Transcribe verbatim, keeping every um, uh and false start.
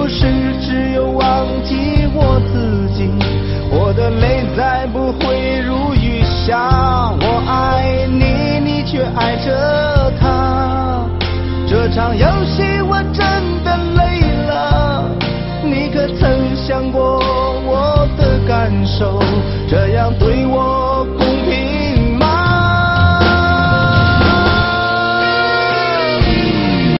是只有忘记我自己，我的泪再不会如雨下。我爱你，你却爱着他，这场游戏我真的累了。你可曾想过我的感受？这样对我